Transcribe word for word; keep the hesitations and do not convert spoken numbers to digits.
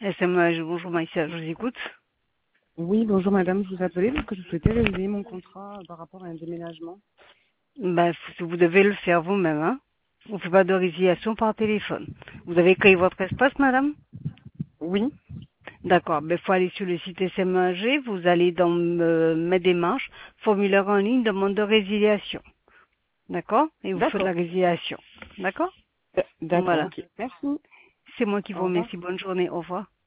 S M A G, bonjour Maïssa, je vous écoute. Oui, bonjour madame, je vous appelais parce que je souhaitais résilier mon contrat par rapport à un déménagement. Bah, f- vous devez le faire vous-même, hein. On ne fait pas de résiliation par téléphone. Vous avez créé votre espace, madame? Oui, D'accord, il faut aller sur le site S M A G, vous allez dans euh, mes démarches, formulaire en ligne, demande de résiliation. D'accord? Et vous faites la d'accord. résiliation. D'accord? D- D'accord, Voilà. ok. Merci. C'est moi qui vous Au revoir. remercie. Bonne journée. Au revoir.